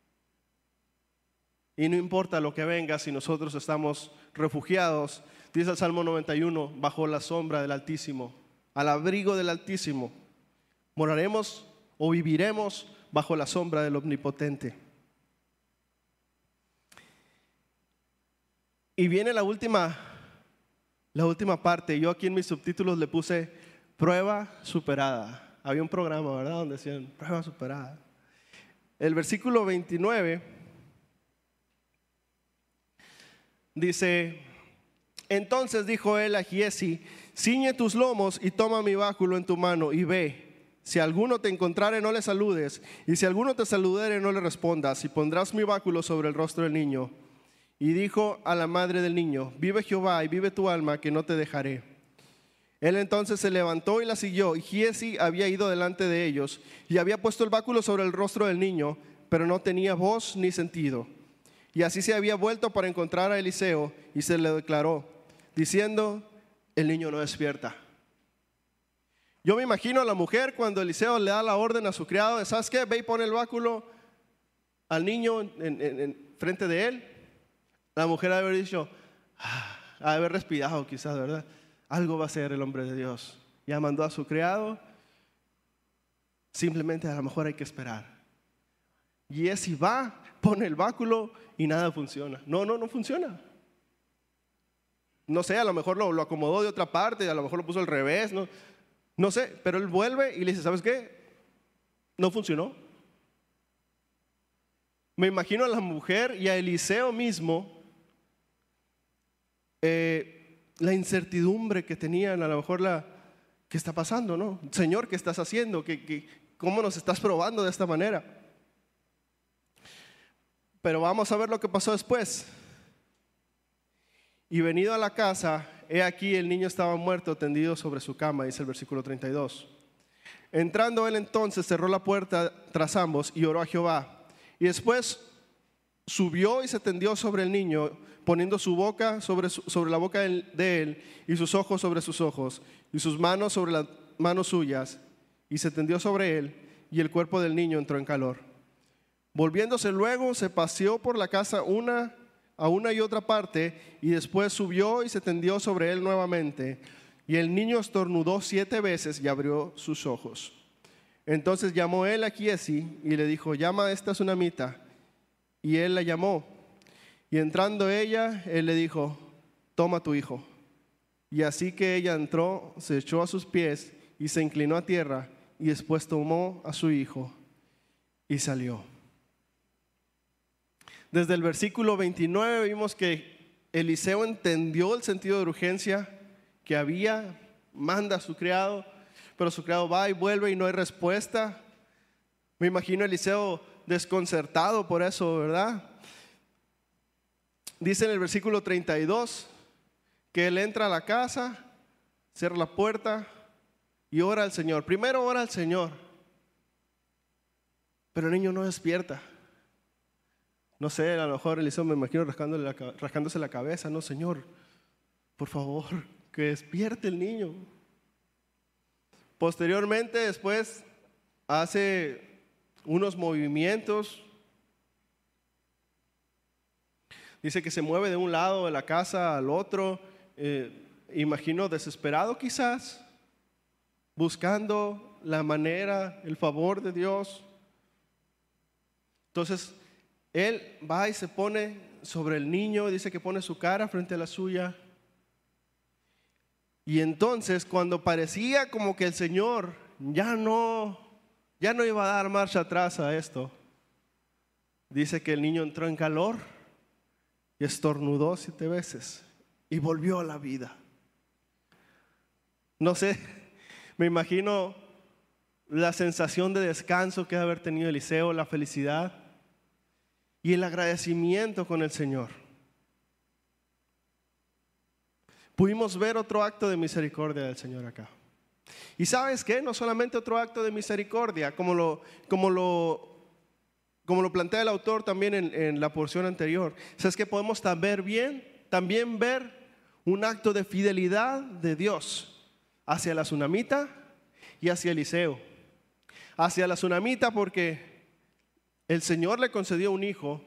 A: Y no importa lo que venga, si nosotros estamos refugiados, dice el Salmo 91, bajo la sombra del Altísimo, al abrigo del Altísimo, moraremos o viviremos bajo la sombra del Omnipotente. Y viene la última parte. Yo aquí en mis subtítulos le puse prueba superada. Había un programa, ¿verdad?, donde decían prueba superada. El versículo 29 dice: entonces dijo él a Giezi: ciñe tus lomos y toma mi báculo en tu mano y ve. Si alguno te encontrare, no le saludes, y si alguno te saludare, no le respondas, y pondrás mi báculo sobre el rostro del niño. Y dijo a la madre del niño: vive Jehová y vive tu alma, que no te dejaré. Él entonces se levantó y la siguió, y Giezi había ido delante de ellos, y había puesto el báculo sobre el rostro del niño, pero no tenía voz ni sentido. Y así se había vuelto para encontrar a Eliseo, y se le declaró, diciendo: el niño no despierta. Yo me imagino a la mujer cuando Eliseo le da la orden a su criado de: ¿sabes qué? Ve y pone el báculo al niño en frente de él. La mujer ha de haber dicho, ha de haber respirado quizás, ¿verdad? Algo va a ser el hombre de Dios. Ya mandó a su criado. Simplemente a lo mejor hay que esperar. Y es si va, pone el báculo y nada funciona. No funciona. No sé, a lo mejor lo acomodó de otra parte, a lo mejor lo puso al revés, no sé, pero él vuelve y le dice: ¿sabes qué? No funcionó. Me imagino a la mujer y a Eliseo mismo, la incertidumbre que tenían, a lo mejor ¿qué está pasando, no? Señor, ¿qué estás haciendo? ¿Cómo nos estás probando de esta manera? Pero vamos a ver lo que pasó después. Y venido a la casa, he aquí el niño estaba muerto, tendido sobre su cama, dice el versículo 32. Entrando él entonces, cerró la puerta tras ambos y oró a Jehová. Y después subió y se tendió sobre el niño, poniendo su boca sobre la boca de él, y sus ojos sobre sus ojos, y sus manos sobre las manos suyas, y se tendió sobre él, y el cuerpo del niño entró en calor. Volviéndose luego, se paseó por la casa a una y otra parte, y después subió y se tendió sobre él nuevamente. Y el niño estornudó 7 veces y abrió sus ojos. Entonces llamó él a Giezi y le dijo: llama a esta tsunamita. Y él la llamó. Y entrando ella, él le dijo: toma tu hijo. Y así que ella entró, se echó a sus pies y se inclinó a tierra, y después tomó a su hijo y salió. Desde el versículo 29 vimos que Eliseo entendió el sentido de urgencia que había, manda a su criado, pero su criado va y vuelve y no hay respuesta. Me imagino a Eliseo desconcertado por eso, ¿verdad? Dice en el versículo 32 que él entra a la casa, cierra la puerta y ora al Señor. Primero ora al Señor. pero el niño no despierta. No sé, a lo mejor Eliseo me imagino rascándose la cabeza. No, Señor, por favor, que despierte el niño. Posteriormente, después, hace unos movimientos. Dice que se mueve de un lado de la casa al otro. Imagino desesperado quizás, buscando la manera, el favor de Dios. Entonces, él va y se pone sobre el niño, dice que pone su cara frente a la suya. Y entonces, cuando parecía como que el Señor ya no iba a dar marcha atrás a esto, dice que el niño entró en calor y estornudó 7 veces y volvió a la vida. No sé, me imagino la sensación de descanso que debe haber tenido Eliseo, la felicidad y el agradecimiento con el Señor. Pudimos ver otro acto de misericordia del Señor acá. Y ¿sabes qué? No solamente otro acto de misericordia, como lo plantea el autor también en la porción anterior. ¿Sabes qué? Podemos también ver un acto de fidelidad de Dios hacia la tsunamita y hacia Eliseo. Hacia la tsunamita porque el Señor le concedió un hijo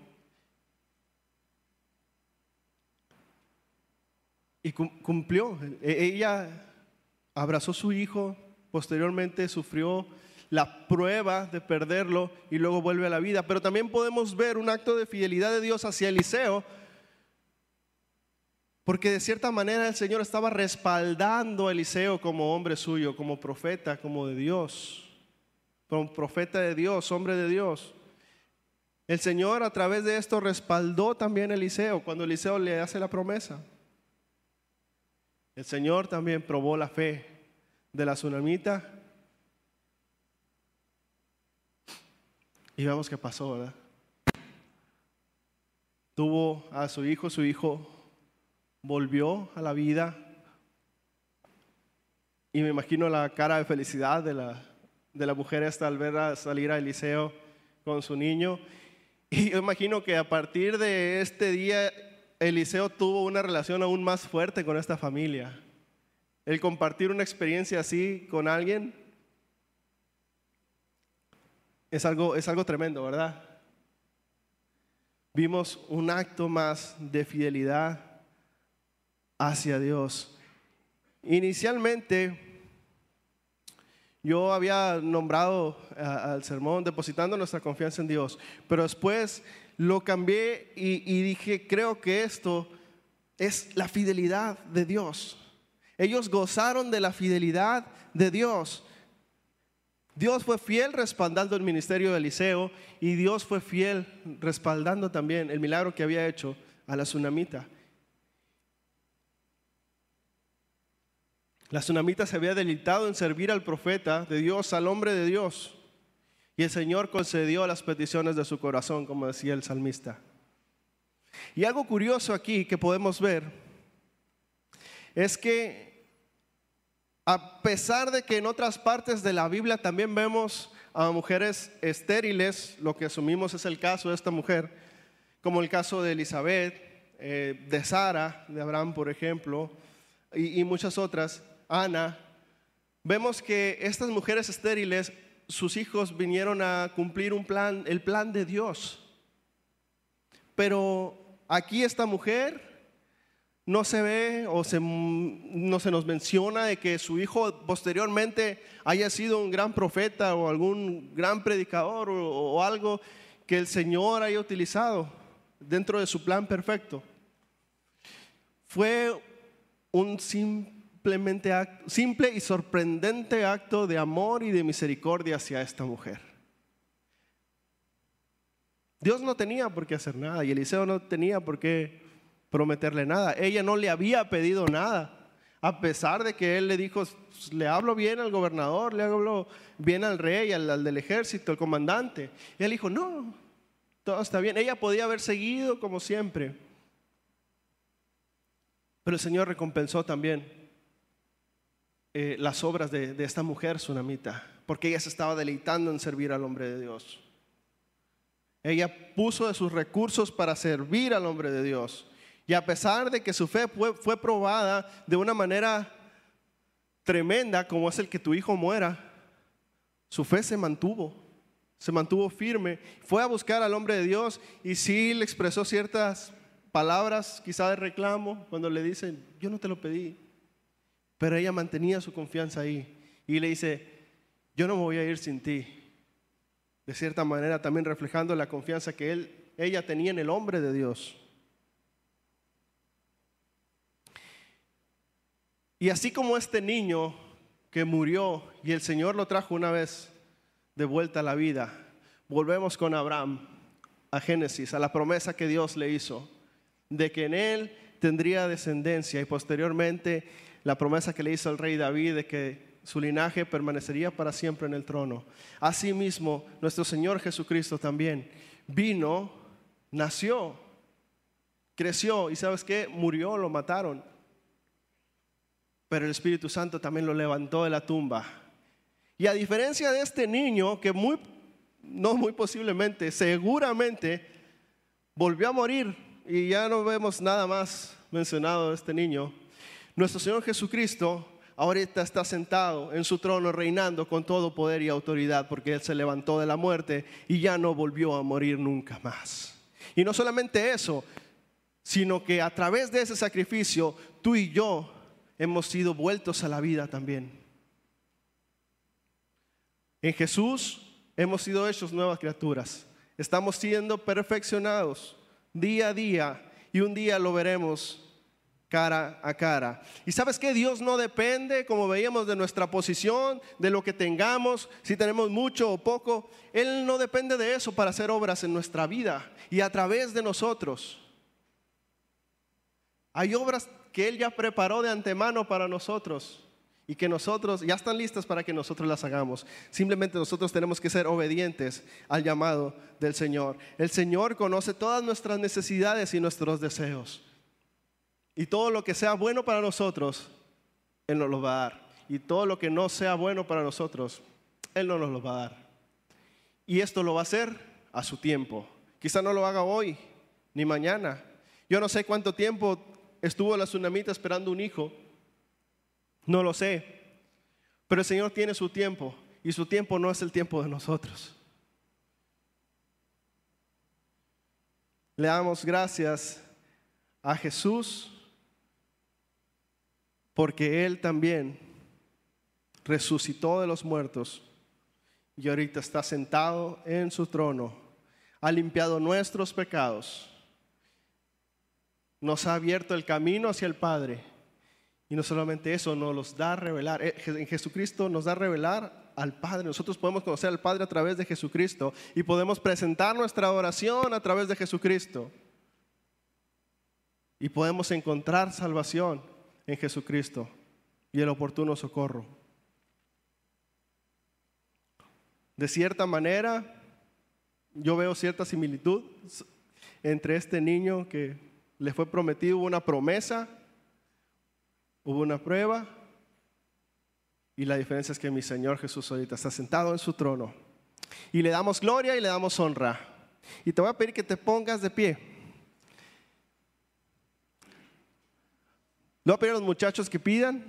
A: y cumplió. Ella abrazó a su hijo, posteriormente sufrió la prueba de perderlo y luego vuelve a la vida. Pero también podemos ver un acto de fidelidad de Dios hacia Eliseo, porque de cierta manera el Señor estaba respaldando a Eliseo como hombre suyo, como profeta, como de Dios, como profeta de Dios, hombre de Dios. El Señor a través de esto respaldó también a Eliseo cuando Eliseo le hace la promesa. El Señor también probó la fe de la tsunamita y vemos qué pasó, ¿verdad? Tuvo a su hijo volvió a la vida y me imagino la cara de felicidad de la mujer esta al ver salir a Eliseo con su niño. Y yo imagino que a partir de este día Eliseo tuvo una relación aún más fuerte con esta familia. El compartir una experiencia así con alguien es algo tremendo, ¿verdad? Vimos un acto más de fidelidad hacia Dios. Inicialmente yo había nombrado al sermón depositando nuestra confianza en Dios, pero después lo cambié y dije, creo que esto es la fidelidad de Dios. Ellos gozaron de la fidelidad de Dios. Dios fue fiel respaldando el ministerio de Eliseo y Dios fue fiel respaldando también el milagro que había hecho a la tsunamita. La tsunamita se había deleitado en servir al profeta de Dios, al hombre de Dios. Y el Señor concedió las peticiones de su corazón, como decía el salmista. Y algo curioso aquí que podemos ver es que a pesar de que en otras partes de la Biblia también vemos a mujeres estériles, lo que asumimos es el caso de esta mujer, como el caso de Elizabeth, de Sara, de Abraham por ejemplo, y muchas otras, Ana, vemos que estas mujeres estériles, sus hijos vinieron a cumplir el plan de Dios. Pero aquí esta mujer no se ve no se nos menciona de que su hijo posteriormente haya sido un gran profeta o algún gran predicador o algo que el Señor haya utilizado dentro de su plan perfecto. Fue un simple y sorprendente acto de amor y de misericordia hacia esta mujer. Dios no tenía por qué hacer nada y Eliseo no tenía por qué prometerle nada. Ella no le había pedido nada, a pesar de que él le dijo, le hablo bien al gobernador, le hablo bien al rey, al del ejército, al comandante. Y él dijo, no, todo está bien. Ella podía haber seguido como siempre, pero el Señor recompensó también las obras de esta mujer tsunamita, porque ella se estaba deleitando en servir al hombre de Dios. Ella puso de sus recursos para servir al hombre de Dios. Y a pesar de que su fe fue probada de una manera tremenda, como es el que tu hijo muera, su fe se mantuvo firme. Fue a buscar al hombre de Dios y sí le expresó ciertas palabras, quizá de reclamo, cuando le dicen, yo no te lo pedí. Pero ella mantenía su confianza ahí y le dice, yo no me voy a ir sin ti. De cierta manera también reflejando la confianza que ella tenía en el hombre de Dios. Y así como este niño que murió y el Señor lo trajo una vez de vuelta a la vida, volvemos con Abraham a Génesis, a la promesa que Dios le hizo, de que en él tendría descendencia, y posteriormente la promesa que le hizo al rey David de que su linaje permanecería para siempre en el trono. Asimismo, nuestro Señor Jesucristo también vino, nació, creció y ¿sabes qué? Murió, lo mataron. Pero el Espíritu Santo también lo levantó de la tumba. Y a diferencia de este niño que no muy posiblemente, seguramente volvió a morir y ya no vemos nada más mencionado de este niño, nuestro Señor Jesucristo ahorita está sentado en su trono reinando con todo poder y autoridad, porque Él se levantó de la muerte y ya no volvió a morir nunca más. Y no solamente eso, sino que a través de ese sacrificio tú y yo hemos sido vueltos a la vida también. En Jesús hemos sido hechos nuevas criaturas. Estamos siendo perfeccionados día a día y un día lo veremos cara a cara. Y ¿sabes qué? Dios no depende, como veíamos, de nuestra posición, de lo que tengamos, si tenemos mucho o poco. Él no depende de eso para hacer obras en nuestra vida y a través de nosotros. Hay obras que Él ya preparó de antemano para nosotros y que nosotros ya están listas para que nosotros las hagamos. Simplemente nosotros tenemos que ser obedientes al llamado del Señor. El Señor conoce todas nuestras necesidades y nuestros deseos. Y todo lo que sea bueno para nosotros, Él nos lo va a dar. Y todo lo que no sea bueno para nosotros, Él no nos lo va a dar. Y esto lo va a hacer a su tiempo. Quizá no lo haga hoy ni mañana. Yo no sé cuánto tiempo estuvo la tsunamita esperando un hijo. No lo sé. Pero el Señor tiene su tiempo. Y su tiempo no es el tiempo de nosotros. Le damos gracias a Jesús, porque Él también resucitó de los muertos y ahorita está sentado en su trono. Ha limpiado nuestros pecados, nos ha abierto el camino hacia el Padre. Y no solamente eso, nos los da a revelar. En Jesucristo nos da a revelar al Padre. Nosotros podemos conocer al Padre a través de Jesucristo y podemos presentar nuestra oración a través de Jesucristo. Y podemos encontrar salvación en Jesucristo y el oportuno socorro. De cierta manera, yo veo cierta similitud entre este niño que le fue prometido, hubo una promesa, hubo una prueba, y la diferencia es que mi Señor Jesús ahorita está sentado en su trono y le damos gloria y le damos honra. Y te voy a pedir que te pongas de pie. Le voy a pedir a los muchachos que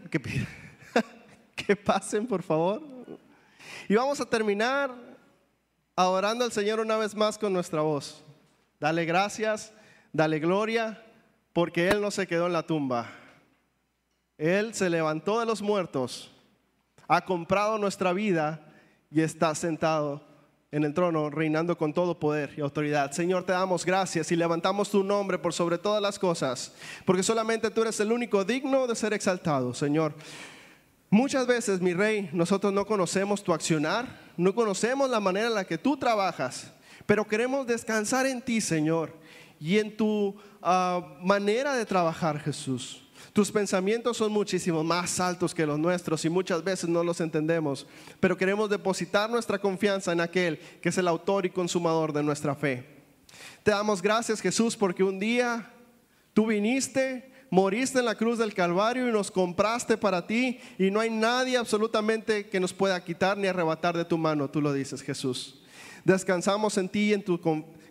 A: pasen, por favor. Y vamos a terminar adorando al Señor una vez más con nuestra voz. Dale gracias, dale gloria, porque Él no se quedó en la tumba. Él se levantó de los muertos, ha comprado nuestra vida y está sentado en el trono, reinando con todo poder y autoridad. Señor, te damos gracias y levantamos tu nombre por sobre todas las cosas, porque solamente tú eres el único digno de ser exaltado, Señor. Muchas veces, mi Rey, nosotros no conocemos tu accionar, no conocemos la manera en la que tú trabajas, pero queremos descansar en ti, Señor, y en tu manera de trabajar, Jesús. Tus pensamientos son muchísimo más altos que los nuestros y muchas veces no los entendemos, pero queremos depositar nuestra confianza en aquel que es el autor y consumador de nuestra fe. Te damos gracias, Jesús, porque un día tú viniste, moriste en la cruz del Calvario y nos compraste para ti, y no hay nadie absolutamente que nos pueda quitar ni arrebatar de tu mano. Tú lo dices, Jesús. Descansamos en ti y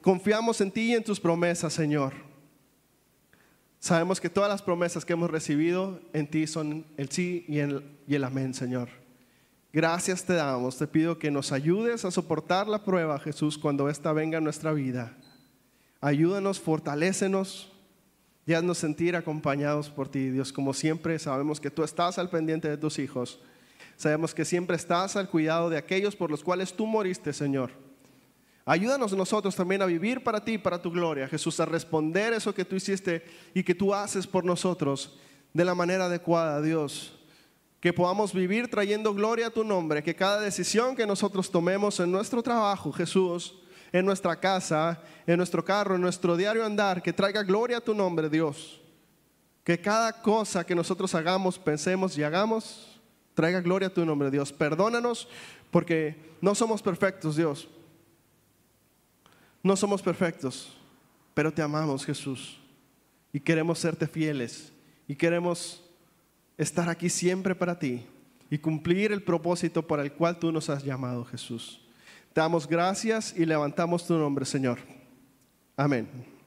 A: confiamos en ti y en tus promesas, Señor. Sabemos que todas las promesas que hemos recibido en ti son el sí y el amén, Señor. Gracias te damos. Te pido que nos ayudes a soportar la prueba, Jesús, cuando ésta venga en nuestra vida. Ayúdanos, fortalécenos y haznos sentir acompañados por ti, Dios. Como siempre, sabemos que tú estás al pendiente de tus hijos. Sabemos que siempre estás al cuidado de aquellos por los cuales tú moriste, Señor. Ayúdanos nosotros también a vivir para ti, para tu gloria, Jesús, a responder eso que tú hiciste y que tú haces por nosotros de la manera adecuada, Dios. Que podamos vivir trayendo gloria a tu nombre, que cada decisión que nosotros tomemos en nuestro trabajo, Jesús, en nuestra casa, en nuestro carro, en nuestro diario andar, que traiga gloria a tu nombre, Dios. Que cada cosa que nosotros hagamos, pensemos y hagamos, traiga gloria a tu nombre, Dios. Perdónanos porque no somos perfectos, Dios. No somos perfectos, pero te amamos, Jesús, y queremos serte fieles y queremos estar aquí siempre para ti y cumplir el propósito para el cual tú nos has llamado, Jesús. Te damos gracias y levantamos tu nombre, Señor. Amén.